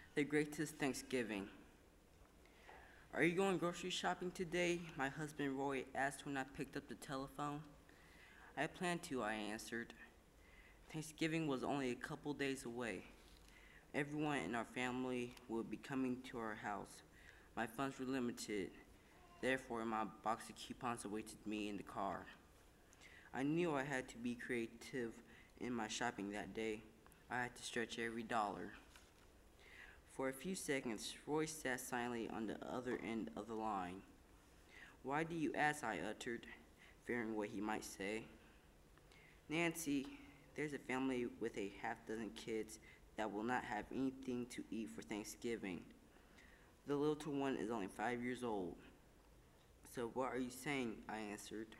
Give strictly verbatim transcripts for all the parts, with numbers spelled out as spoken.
The greatest Thanksgiving. Are you going grocery shopping today? My husband Roy asked when I picked up the telephone. I plan to, I answered. Thanksgiving was only a couple days away. Everyone in our family would be coming to our house. My funds were limited, therefore, my box of coupons awaited me in the car. I knew I had to be creative in my shopping that day. I had to stretch every dollar. For a few seconds, Roy sat silently on the other end of the line. "Why do you ask?" I uttered, fearing what he might say. "Nancy, there's a family with a half dozen kids that will not have anything to eat for Thanksgiving. The little one is only five years old." "So what are you saying?" I answered.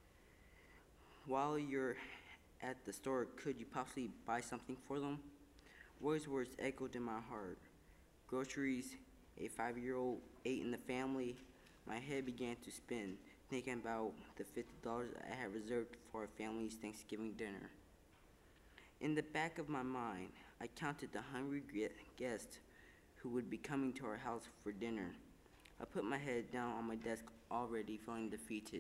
"While you're at the store, could you possibly buy something for them?" Roy's words echoed in my heart. Groceries, a five-year-old, eight in the family. My head began to spin, thinking about the fifty dollars I had reserved for our family's Thanksgiving dinner. In the back of my mind, I counted the hungry guests who would be coming to our house for dinner. I put my head down on my desk, already feeling defeated.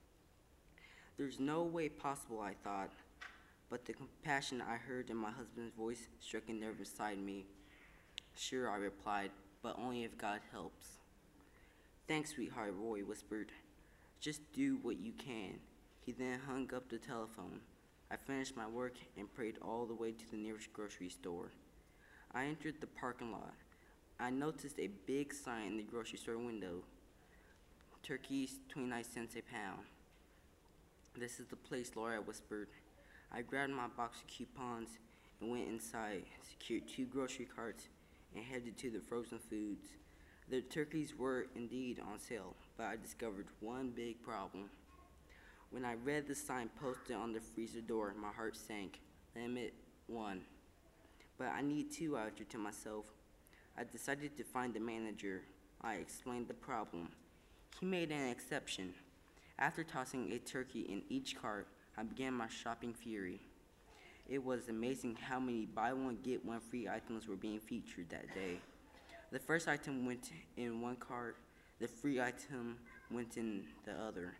There's no way possible, I thought, but the compassion I heard in my husband's voice struck a nerve inside me. "Sure," I replied, "but only if God helps." "Thanks, sweetheart," Roy whispered. "Just do what you can." He then hung up the telephone. I finished my work and prayed all the way to the nearest grocery store. I entered the parking lot. I noticed a big sign in the grocery store window. "Turkeys, twenty-nine cents a pound." "This is the place," Laura whispered. I grabbed my box of coupons and went inside, secured two grocery carts, and headed to the frozen foods. The turkeys were indeed on sale, but I discovered one big problem. When I read the sign posted on the freezer door, my heart sank. Limit one. "But I need two," I uttered to myself. I decided to find the manager. I explained the problem. He made an exception. After tossing a turkey in each cart, I began my shopping fury. It was amazing how many buy one get one free items were being featured that day. The first item went in one cart, the free item went in the other.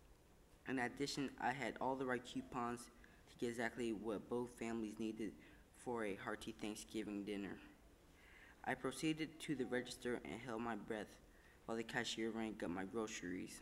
In addition, I had all the right coupons to get exactly what both families needed for a hearty Thanksgiving dinner. I proceeded to the register and held my breath while the cashier rang up my groceries.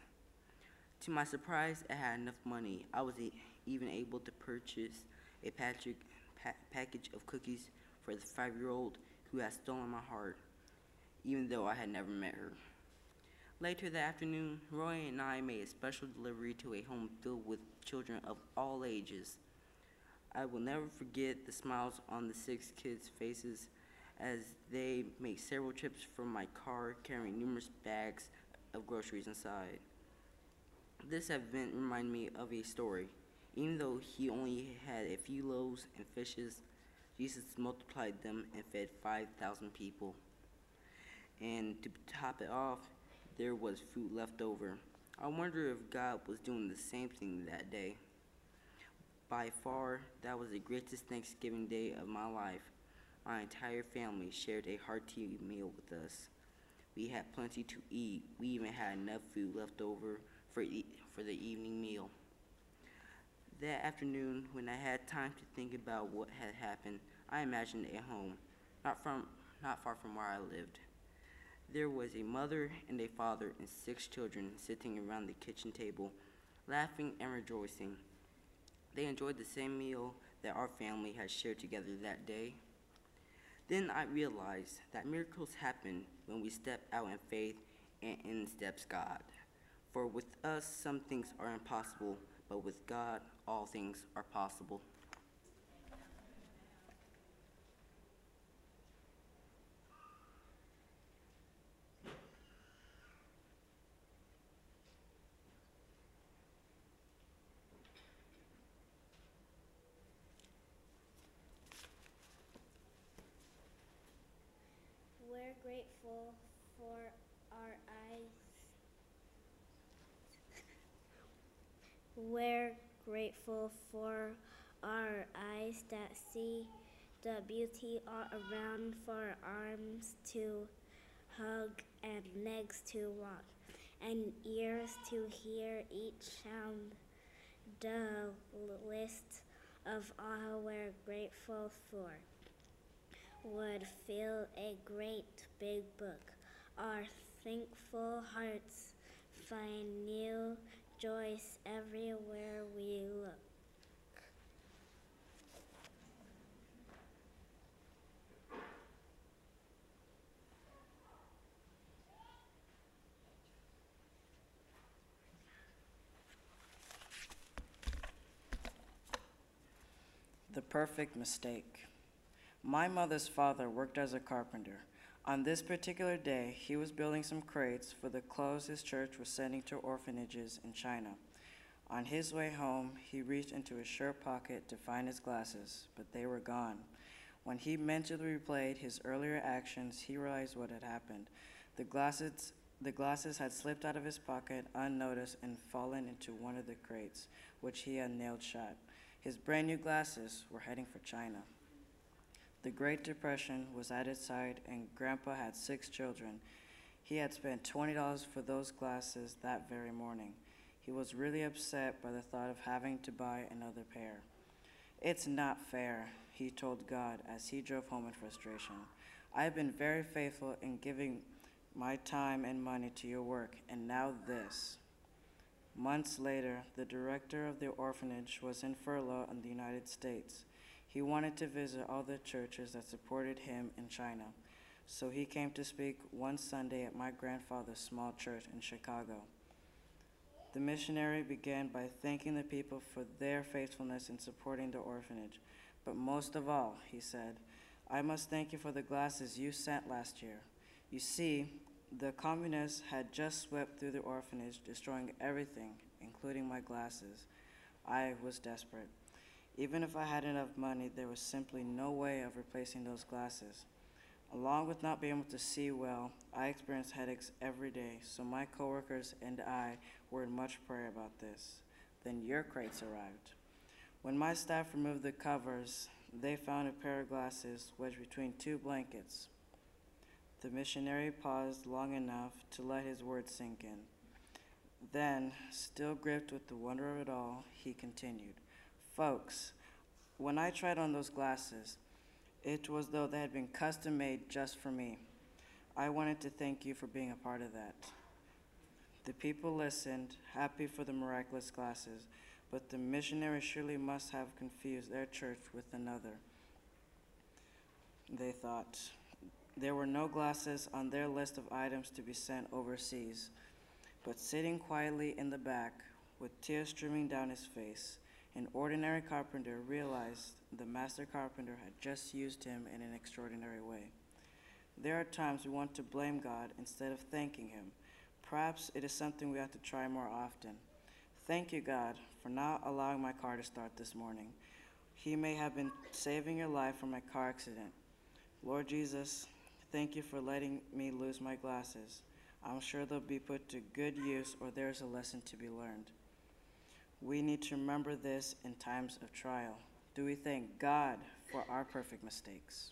To my surprise, I had enough money. I was e- even able to purchase a package, pa- package of cookies for the five-year-old who had stolen my heart, even though I had never met her. Later that afternoon, Roy and I made a special delivery to a home filled with children of all ages. I will never forget the smiles on the six kids' faces as they made several trips from my car carrying numerous bags of groceries inside. This event reminded me of a story. Even though he only had a few loaves and fishes, Jesus multiplied them and fed five thousand people. And to top it off, there was food left over. I wonder if God was doing the same thing that day. By far, that was the greatest Thanksgiving day of my life. My entire family shared a hearty meal with us. We had plenty to eat. We even had enough food left over for, e- for the evening meal. That afternoon, when I had time to think about what had happened, I imagined a home, not from not far from where I lived. There was a mother and a father and six children sitting around the kitchen table, laughing and rejoicing. They enjoyed the same meal that our family had shared together that day. Then I realized that miracles happen when we step out in faith and in steps God. For with us, some things are impossible, but with God, all things are possible. We're grateful for our eyes. We're grateful for our eyes that see, the beauty all around for arms to hug and legs to walk and ears to hear each sound. The list of all we're grateful for would fill a great big book. Our thankful hearts find new joys everywhere we look. The perfect mistake. My mother's father worked as a carpenter. On this particular day, he was building some crates for the clothes his church was sending to orphanages in China. On his way home, he reached into his shirt pocket to find his glasses, but they were gone. When he mentally replayed his earlier actions, he realized what had happened. The glasses, the glasses had slipped out of his pocket unnoticed and fallen into one of the crates, which he had nailed shut. His brand new glasses were heading for China. The Great Depression was at its height, and Grandpa had six children. He had spent twenty dollars for those glasses that very morning. He was really upset by the thought of having to buy another pair. "It's not fair," he told God as he drove home in frustration. "I've been very faithful in giving my time and money to your work, and now this." Months later, the director of the orphanage was in furlough in the United States. He wanted to visit all the churches that supported him in China, so he came to speak one Sunday at my grandfather's small church in Chicago. The missionary began by thanking the people for their faithfulness in supporting the orphanage. "But most of all," he said, "I must thank you for the glasses you sent last year. You see, the communists had just swept through the orphanage, destroying everything, including my glasses. I was desperate. Even if I had enough money, there was simply no way of replacing those glasses. Along with not being able to see well, I experienced headaches every day, so my coworkers and I were in much prayer about this. Then your crates arrived. When my staff removed the covers, they found a pair of glasses wedged between two blankets." The missionary paused long enough to let his words sink in. Then, still gripped with the wonder of it all, he continued, "Folks, when I tried on those glasses, it was though they had been custom made just for me. I wanted to thank you for being a part of that." The people listened, happy for the miraculous glasses, but the missionary surely must have confused their church with another. They thought. There were no glasses on their list of items to be sent overseas. But sitting quietly in the back, with tears streaming down his face, an ordinary carpenter realized the master carpenter had just used him in an extraordinary way. There are times we want to blame God instead of thanking him. Perhaps it is something we have to try more often. Thank you, God, for not allowing my car to start this morning. He may have been saving your life from a car accident. Lord Jesus, thank you for letting me lose my glasses. I'm sure they'll be put to good use, or there's a lesson to be learned. We need to remember this in times of trial. Do we thank God for our perfect mistakes?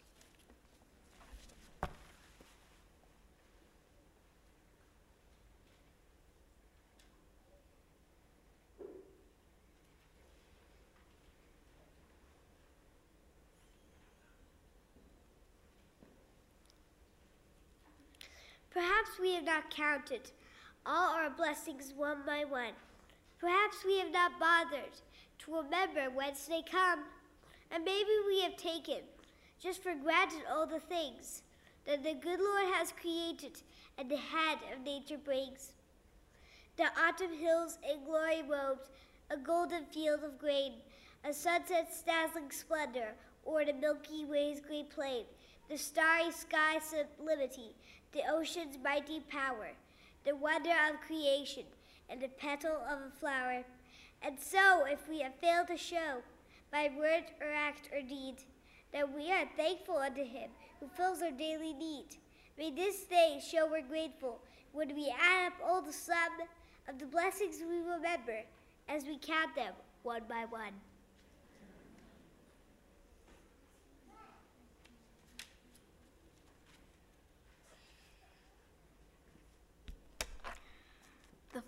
Perhaps we have not counted all our blessings one by one. Perhaps we have not bothered to remember whence they come. And maybe we have taken just for granted all the things that the good Lord has created and the hand of nature brings. The autumn hills in glory robed, a golden field of grain, a sunset's dazzling splendor, or the Milky Way's great plain, the starry sky's sublimity, the ocean's mighty power, the wonder of creation, and the petal of a flower. And so, if we have failed to show, by word or act or deed, that we are thankful unto him who fills our daily need, may this day show we're grateful when we add up all the sum of the blessings we remember as we count them one by one.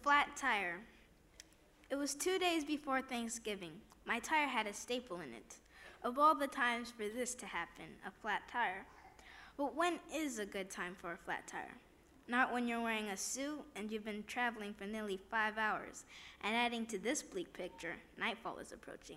flat tire. It was two days before Thanksgiving. My tire had a staple in it. Of all the times for this to happen, a flat tire. But when is a good time for a flat tire? Not when you're wearing a suit and you've been traveling for nearly five hours. And adding to this bleak picture, nightfall is approaching.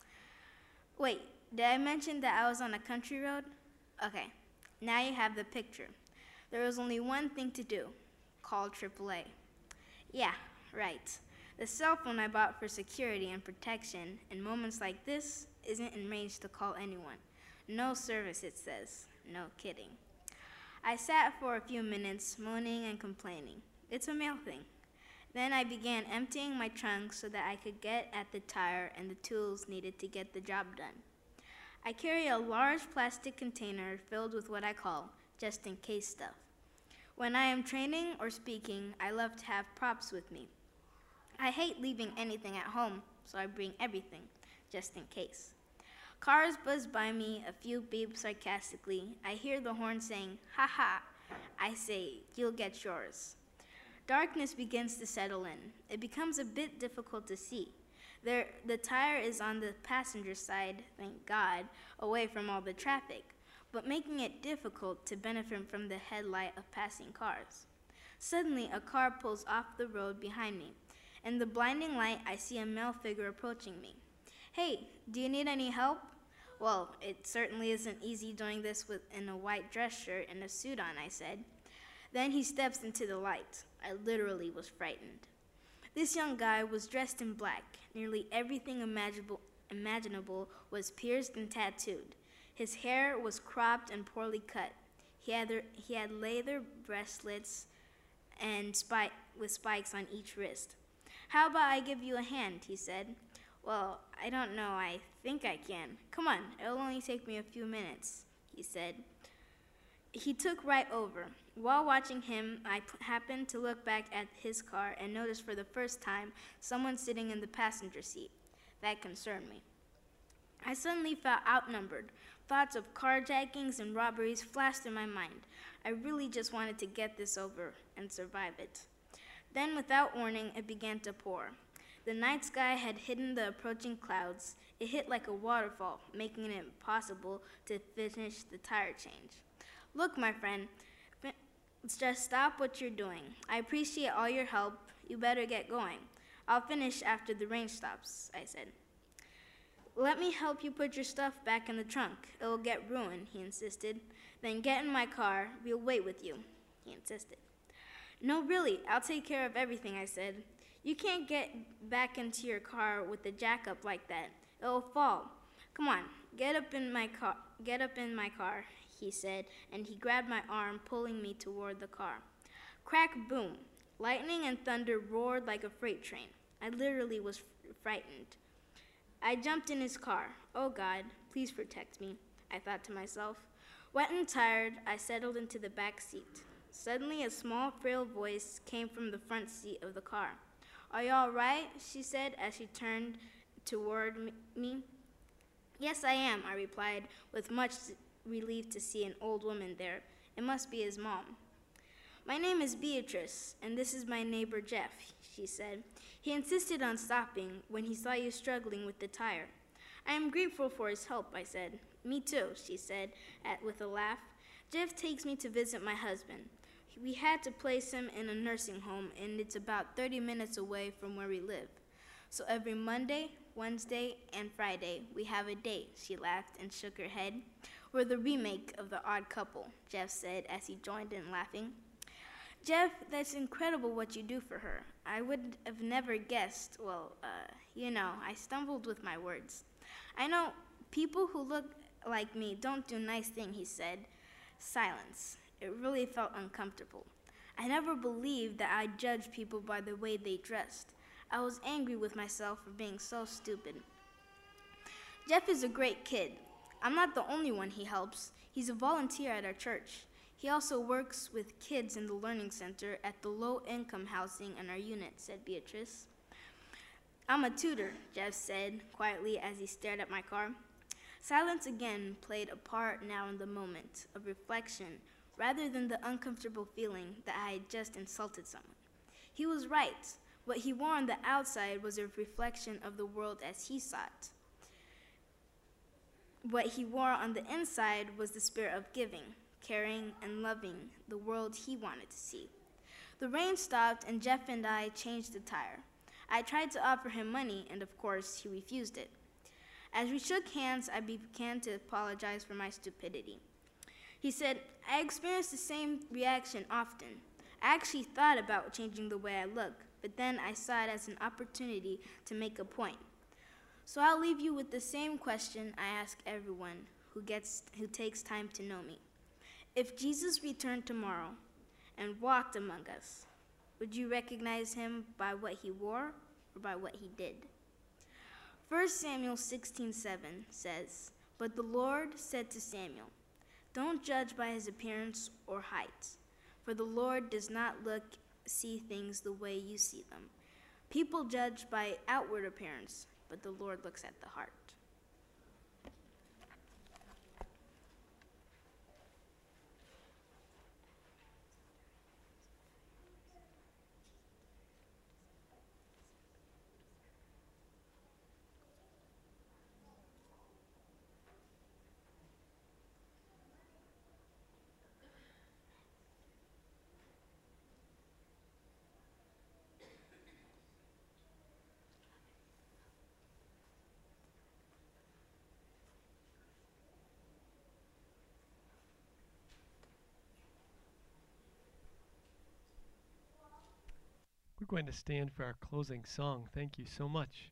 Wait, did I mention that I was on a country road? Okay, now you have the picture. There was only one thing to do, call triple A. Yeah, right. The cell phone I bought for security and protection in moments like this isn't in range to call anyone. No service, it says. No kidding. I sat for a few minutes, moaning and complaining. It's a male thing. Then I began emptying my trunk so that I could get at the tire and the tools needed to get the job done. I carry a large plastic container filled with what I call just-in-case stuff. When I am training or speaking, I love to have props with me. I hate leaving anything at home, so I bring everything, just in case. Cars buzz by me, a few beep sarcastically. I hear the horn saying, "Ha ha." I say, "You'll get yours." Darkness begins to settle in. It becomes a bit difficult to see. There, the tire is on the passenger side, thank God, away from all the traffic, but making it difficult to benefit from the headlight of passing cars. Suddenly, a car pulls off the road behind me. In the blinding light, I see a male figure approaching me. "Hey, do you need any help?" Well, it certainly isn't easy doing this with in a white dress shirt and a suit on, I said. Then he steps into the light. I literally was frightened. This young guy was dressed in black. Nearly everything imaginable, imaginable was pierced and tattooed. His hair was cropped and poorly cut. He had, he had leather bracelets and spike, with spikes on each wrist. "How about I give you a hand?" he said. "Well, I don't know. I think I can. Come on, it'll only take me a few minutes," he said. He took right over. While watching him, I p- happened to look back at his car and noticed for the first time someone sitting in the passenger seat. That concerned me. I suddenly felt outnumbered. Thoughts of carjackings and robberies flashed through my mind. I really just wanted to get this over and survive it. Then, without warning, it began to pour. The night sky had hidden the approaching clouds. It hit like a waterfall, making it impossible to finish the tire change. "Look, my friend, fi- just stop what you're doing. I appreciate all your help. You better get going. I'll finish after the rain stops," I said. "Let me help you put your stuff back in the trunk. It will get ruined," he insisted. "Then get in my car. We'll wait with you," he insisted. "No, really, I'll take care of everything," I said. "You can't get back into your car with the jack up like that. It'll fall. Come on, get up in my car. Get up in my car," he said, and he grabbed my arm, pulling me toward the car. Crack, boom. Lightning and thunder roared like a freight train. I literally was f- frightened. I jumped in his car. "Oh God, please protect me," I thought to myself. Wet and tired, I settled into the back seat. Suddenly, a small, frail voice came from the front seat of the car. "Are you all right?" she said as she turned toward me. "Yes, I am," I replied, with much relief to see an old woman there. It must be his mom. "My name is Beatrice, and this is my neighbor Jeff," she said. "He insisted on stopping when he saw you struggling with the tire." "I am grateful for his help," I said. "Me too," she said at, with a laugh. "Jeff takes me to visit my husband. We had to place him in a nursing home, and it's about thirty minutes away from where we live. So every Monday, Wednesday, and Friday, we have a date," she laughed and shook her head. "We're the remake of The Odd Couple," Jeff said as he joined in laughing. "Jeff, that's incredible what you do for her. I would have never guessed. Well, uh, you know, I stumbled with my words. I know people who look like me don't do nice things," he said. Silence. It really felt uncomfortable. I never believed that I judged people by the way they dressed. I was angry with myself for being so stupid. "Jeff is a great kid. I'm not the only one he helps. He's a volunteer at our church. He also works with kids in the learning center at the low-income housing in our unit," said Beatrice. "I'm a tutor," Jeff said quietly as he stared at my car. Silence again played a part now in the moment of reflection rather than the uncomfortable feeling that I had just insulted someone. He was right. What he wore on the outside was a reflection of the world as he saw it. What he wore on the inside was the spirit of giving, caring, and loving the world he wanted to see. The rain stopped, and Jeff and I changed the tire. I tried to offer him money, and of course, he refused it. As we shook hands, I began to apologize for my stupidity. He said, I experienced the same reaction often. I actually thought about changing the way I look, but then I saw it as an opportunity to make a point. So I'll leave you with the same question I ask everyone who gets who takes time to know me. If Jesus returned tomorrow and walked among us, would you recognize him by what he wore or by what he did? First Samuel sixteen seven says, But the Lord said to Samuel, Don't judge by his appearance or height, for the Lord does not look see things the way you see them. People judge by outward appearance, but the Lord looks at the heart. We're going to stand for our closing song. Thank you so much.